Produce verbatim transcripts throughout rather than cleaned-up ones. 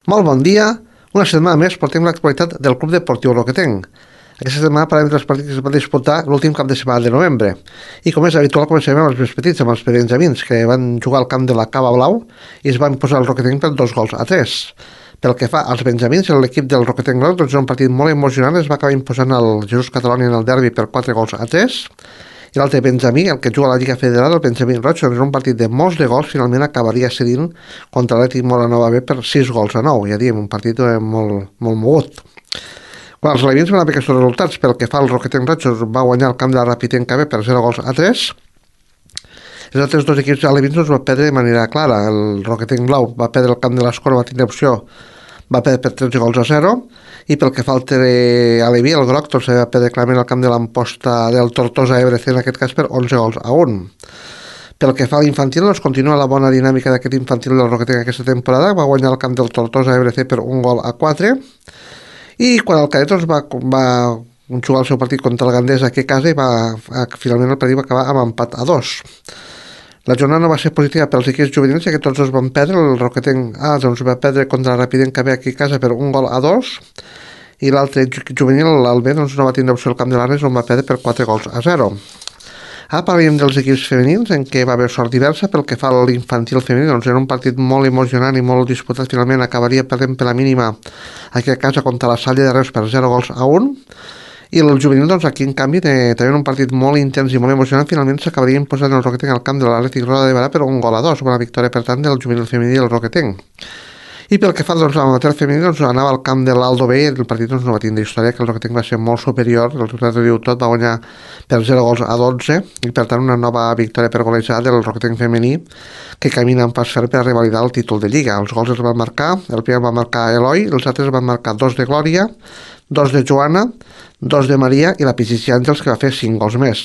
Molt bon dia. Una setmana més portem l'actualitat del Club Deportiu Roquetenc. Aquesta setmana parlem dels partits que es van disputar l'últim cap de setmana de novembre. I com és habitual començarem amb els més petits, amb els benjamins, que van jugar al camp de la Cava Blau i es van posar el Roquetenc per dos gols a tres. Pel que fa als benjamins, l'equip del Roquetenc Groc doncs, un partit molt emocionant, es va acabar imposant el Jesús Catalònia en el derbi per quatre gols a tres. I l'altre benjamí, el que juga a la Lliga Federal, el Benjamí Roig, en un partit de molts de gols, finalment acabaria cedint contra l'Atlètic Molanova B per sis gols a nou. Ja diem, un partit eh, molt, molt mogut. Quan els alevins van haver aquests resultats, pel que fa al Roquetenc Roig, va guanyar el camp de la Rapitenca B per zero gols a tres. Els altres dos equips alevins es van perdre de manera clara. El Roquetenc Blau va perdre el camp de l'Escora, va tindre opció, va perdre per tretze gols a zero. I pel que fa al Aleví, el Groc, doncs va perdre clarament el camp de l'Amposta del Tortosa E B C, en aquest cas per onze gols a un. Pel que fa a l'infantil, doncs continua la bona dinàmica d'aquest infantil del Roquetenc aquesta temporada, va guanyar el camp del Tortosa E B C per un gol a quatre. I quan el cadet doncs, va, va jugar el seu partit contra el Gandés aquí a casa i va, finalment el partit va acabar amb empat a dos. La jornada no va ser positiva pels equips juvenils, ja que tots els van perdre. El Roquetenc A doncs, va perdre contra la Rapidenca B aquí a casa per un gol a dos, i l'altre juvenil, el B, doncs, no va tindre opció al camp de l'Ares, on va perdre per quatre gols a zero. Ara parlem dels equips femenins, en què va haver sort diversa. Pel que fa a l'infantil femení, doncs, era un partit molt emocionant i molt disputat. Finalment acabaria perdent per la mínima aquí a casa contra la Salle de Reus per zero gols a un. I el juvenil, doncs, aquí, en canvi, també un partit molt intens i molt emocionant. Finalment s'acabaria imposant el Roquetenc al camp de l'Atlètic Roda de Barà per un gol a dos, una victòria, per tant, del juvenil femení del Roquetenc. I pel que fa doncs, a l'amateur femení, doncs, anava al camp de l'Aldo B i el partit doncs, no va tindre història, que el Roquetenc va ser molt superior. El resultat ho diu tot, va guanyar per zero gols a dotze, i per tant una nova victòria per golejada del Roquetenc femení, que camina en pas ferm per a revalidar el títol de Lliga. Els gols els van marcar, el primer va marcar Eloi, els altres van marcar dos de Glòria, dos de Joana, dos de Maria i la Pichichi Àngels, que va fer cinc gols més.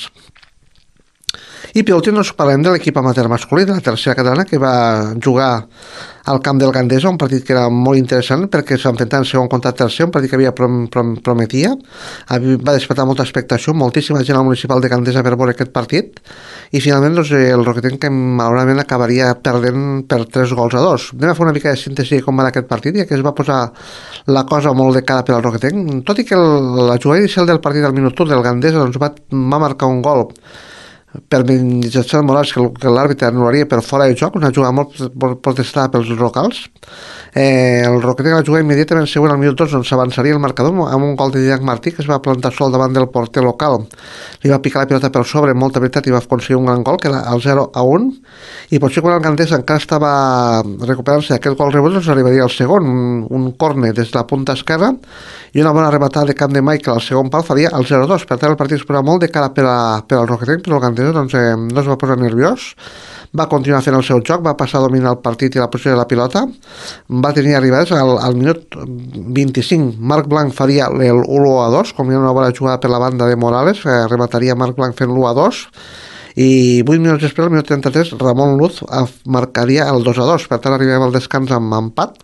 I per últim doncs, parlem de l'equip amateur masculí de la tercera catalana, que va jugar al camp del Gandesa, un partit que era molt interessant perquè s'enfrontava en segon contra tercer, un partit que havia prom prom prometia, va despertar molta expectació, moltíssima gent al municipal de Gandesa per veure aquest partit, i finalment doncs, el Roquetenc, que malauradament acabaria perdent per tres gols a dos. Anem a fer una mica de síntesi de com va aquest partit, ja que es va posar la cosa molt de cara per al Roquetenc, tot i que el, la jugada inicial del partit al minut u del Gandesa doncs, va, va marcar un gol per mitjançant Morals, que l'àrbitre anul·laria per fora de joc, una jugada molt protestada pels locals. Eh, el Roquetenc la jugada immediatament següent al minut dos, on s'avançaria el marcador amb un gol de Didac Martí, que es va plantar sol davant del porter local, li va picar la pilota per sobre, molta veritat, i va aconseguir un gran gol, que era el zero a un, i potser quan el Gandés encara estava recuperant-se d'aquest gol rebut, doncs arribaria el segon, un, un córner des de la punta esquerra, i una bona rematada de camp de Michael al segon pal faria el zero a dos. Per tant, el partit es posava molt de cara per, a, per al Roquetenc, però el Gandés doncs, eh, no es va posar nerviós, va continuar fent el seu joc, va passar a dominar el partit i la posició de la pilota, va tenir arribades al, al minut vint-i-cinc, Marc Blanc faria l'u a dos, com hi ha una bona jugada per la banda de Morales, eh, remataria Marc Blanc fent l'u a dos, i vuit minuts després, al minut trenta-tres, Ramon Luz marcaria el dos a dos, per tant arribem al descans amb empat.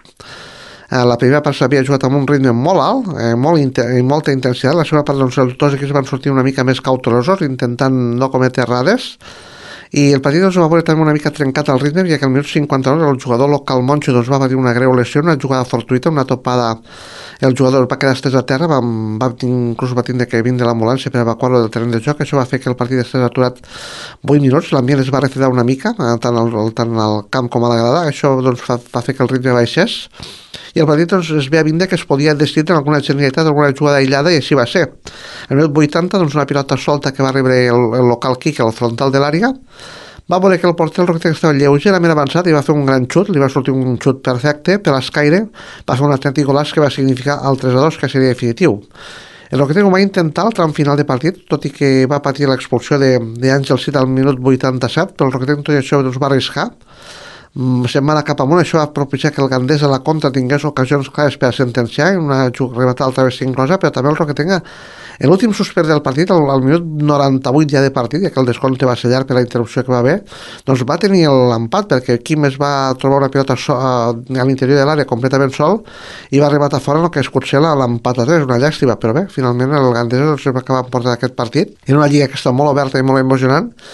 La primera part s'havia jugat amb un ritme molt alt, eh, molt inter i molta intensitat. La segona part doncs, els dos equips van sortir una mica més cautelosos, intentant no cometre errades, i el partit doncs, va veure també una mica trencat al ritme, ja que al minut cinquanta-nou el jugador local Moncho doncs, va patir una greu lesió, una jugada fortuita, una topada. El jugador va quedar estès a terra, va, va, inclús va tindre que vindre l'ambulància per evacuar-lo del terreny de joc. Això va fer que el partit estés aturat vuit minuts, l'ambient es va refredar una mica, tant al, tant al camp com a la grada. Això doncs, va, va fer que el ritme baixés, i el partit doncs, es ve a vindre que es podia decidir en alguna genialitat, alguna jugada aïllada, i així va ser. Al minut vuitanta, doncs, una pilota solta que va rebre el, el local Quique al frontal de l'àrea, va veure que el porter del Roquetenc estava lleugerament avançat i va fer un gran xut, li va sortir un xut perfecte per l'escaire, va fer un autèntic golaç que va significar el tres a dos, que seria definitiu. El Roquetenc ho va intentar al tram final de partit, tot i que va patir l'expulsió d'Àngel Cid al minut vuitanta-set, però el Roquetenc tot i això doncs, va arriscar, se'n va anar cap amunt. Això va propiciar que el Gandés a la contra tingués ocasions clares per a sentenciar, una rematada altra vegada inclosa, però també el Roquetenc, en l'últim suspens del partit, al, al minut noranta-vuit ja de partit, ja que el descompte va ser llarg per la interrupció que va haver, doncs va tenir l'empat, perquè Quim es va trobar una pilota so, a, a l'interior de l'àrea completament sol i va rematar fora el que es Cursela l'empat a tres, una llàstima, però bé, finalment el Gandés doncs, va acabar portant aquest partit, en una lliga que està molt oberta i molt emocionant,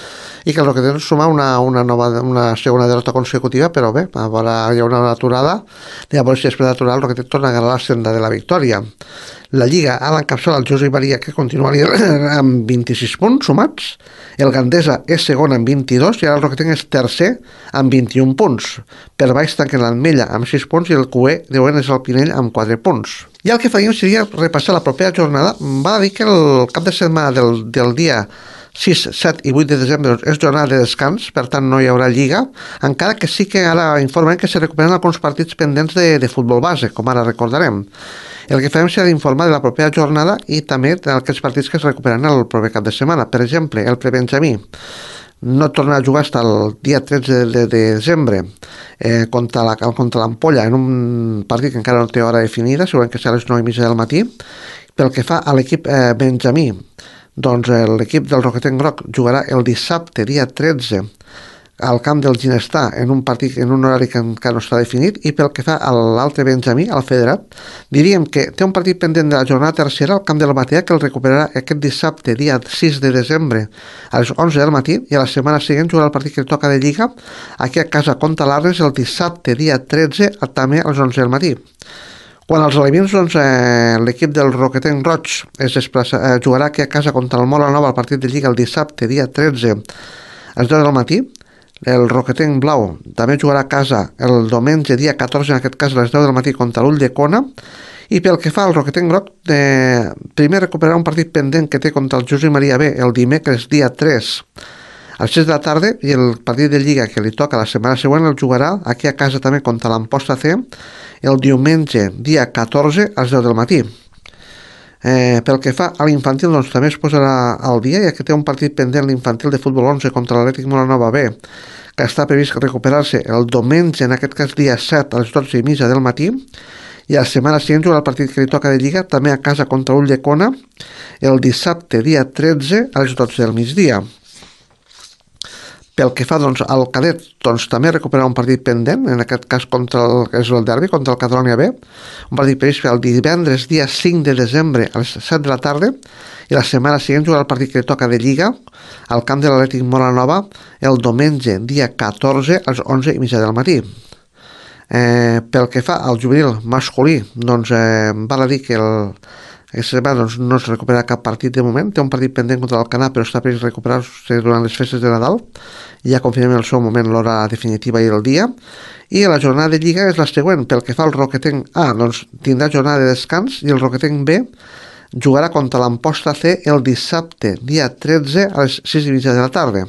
i que el Roquetenc suma una, una, nova, una segona derrota consecutiva, però bé, a veure, hi ha una aturada, llavors si després d'aturar el Roquetenc torna a agarrar la senda de la victòria. La Lliga ha l'encapçala el Josep Maria, que continua líder amb vint-i-sis punts sumats, el Gandesa és segon amb vint-i-dos i ara el Roquetenc és tercer amb vint-i-un punts. Per baix tanquen l'Ametlla amb sis punts i el Cué deuent és el Pinell amb quatre punts. I el que faríem seria repassar la propera jornada. Va dir que el cap de setmana del, del dia sis, set i vuit de desembre és jornada de descans, per tant no hi haurà lliga, encara que sí que ara informem que se recuperen alguns partits pendents de, de futbol base, com ara recordarem. El que farem serà d'informar de la propera jornada i també d'aquests partits que es recuperaran el proper cap de setmana. Per exemple, el prebenjamí no torna a jugar fins el dia tretze de, de desembre eh, contra la, contra l'Ampolla en un partit que encara no té hora definida, segurament que serà a les nou i mitja del matí. Pel que fa a l'equip eh, benjamí, doncs eh, l'equip del Roquetenc Groc jugarà el dissabte, dia tretze, al camp del Ginestar, en un partit en un horari que encara no està definit. I pel que fa a l'altre benjamí, al federat, diríem que té un partit pendent de la jornada tercera al camp del Batea, que el recuperarà aquest dissabte, dia sis de desembre, a les onze del matí, i a la setmana següent jugarà el partit que toca de Lliga aquí a casa contra l'Arnes el dissabte, dia tretze, també a les onze del matí. Quan als alevins, doncs, eh, l'equip del Roquetenc Roig es desplaça, eh, jugarà aquí a casa contra el Mola Nova el partit de Lliga el dissabte, dia tretze, a les deu del matí. El Roquetenc Blau també jugarà a casa el diumenge, dia catorze, en aquest cas a les deu del matí, contra l'Ull de Cona. I pel que fa al Roquetenc Groc, eh, primer recuperarà un partit pendent que té contra el Josep Maria B el dimecres, dia tres, a les sis de la tarda, i el partit de Lliga que li toca la setmana següent el jugarà aquí a casa també contra l'Amposta C el diumenge, dia catorze, a les deu del matí. Eh, pel que fa a l'infantil, doncs també es posarà al dia, ja que té un partit pendent l'infantil de futbol onze contra l'Atlètic Molanova B, que està previst recuperar-se el diumenge, en aquest cas dia set, a les dotze i mitja del matí, i a la setmana següent jugarà el partit que li toca de Lliga també a casa contra Ull de Cona el dissabte, dia tretze, a les dotze del migdia. Pel que fa, doncs, al cadet, doncs també recuperarà un partit pendent, en aquest cas contra el, és el derbi, contra el Catalonia B, un partit previst el divendres, dia cinc de desembre, a les set de la tarda, i la setmana següent jugarà el partit que li toca de Lliga al camp de l'Atlètic Molanova el diumenge, dia catorze, a les onze i mitja del matí. Eh, pel que fa al juvenil masculí, doncs eh, val a dir que el, aquesta setmana doncs, no es recupera cap partit de moment, té un partit pendent contra l'Alcanar, però està previst recuperar-se durant les festes de Nadal, ja confirmem el seu moment l'hora definitiva i el dia. I la jornada de Lliga és la següent. Pel que fa al Roquetenc A, doncs tindrà jornada de descans, i el Roquetenc B jugarà contra l'Amposta C el dissabte, dia tretze, a les sis i mitja de la tarda.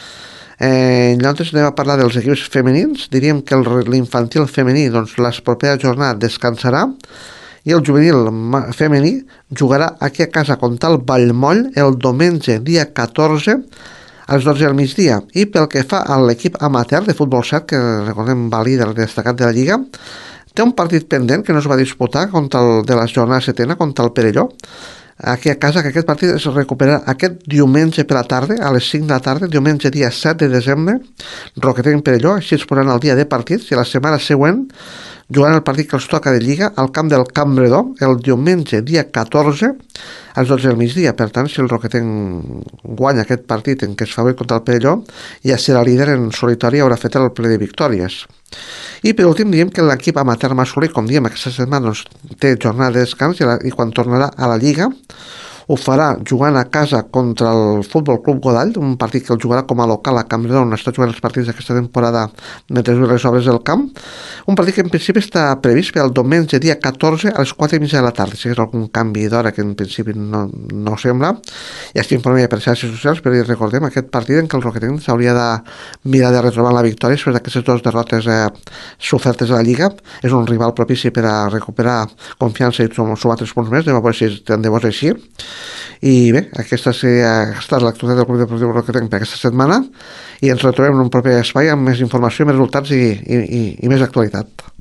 Eh, llavors anem a parlar dels equips femenins. Diríem que l'infantil femení, doncs la propera jornada descansarà, i el juvenil femení jugarà aquí a casa contra el Vallmoll el diumenge, dia catorze, a les dotze del migdia. I pel que fa a l'equip amateur de futbol set, que recordem va líder destacat de la Lliga, té un partit pendent que no es va disputar contra el de la jornada setena contra el Perelló aquí a casa, que aquest partit es recuperarà aquest diumenge per la tarda, a les cinc de la tarda, diumenge dia set de desembre, Roquetenc Perelló. Així es posaran el dia de partits, i la setmana següent jugaran el partit que els toca de Lliga al camp del Campredó el diumenge, dia catorze, a les dotze del migdia. Per tant, si el Roquetenc guanya aquest partit en què es favorit contra el Perelló, ja serà líder en solitari i haurà fet el ple de victòries. I per últim diem que l'equip amateur masculí, com diem, aquesta setmana doncs, té jornada de descans, i, la, i quan tornarà a la Lliga ho farà jugant a casa contra el Futbol Club Godall, un partit que el jugarà com a local a Campredon, on està jugant els partits d'aquesta temporada mentre dura les obres del camp. Un partit que en principi està previst per al diumenge, dia catorze, a les quatre i mitja de la tarda. Si és algun canvi d'hora que en principi no, no sembla, ja estic informant per xarxes socials, però recordem aquest partit en què el Roquetenc s'hauria de mirar de retrobar la victòria després d'aquestes dues derrotes eh, sofertes a la Lliga. És un rival propici per a recuperar confiança i sumar tres punts més. Anem a veure si tant de bo és així. I bé, aquesta ha estat l'actualitat del Club Deportiu Roquetenc per aquesta setmana, i ens retrobem en un proper espai amb més informació, més resultats i, i, i, i més actualitat.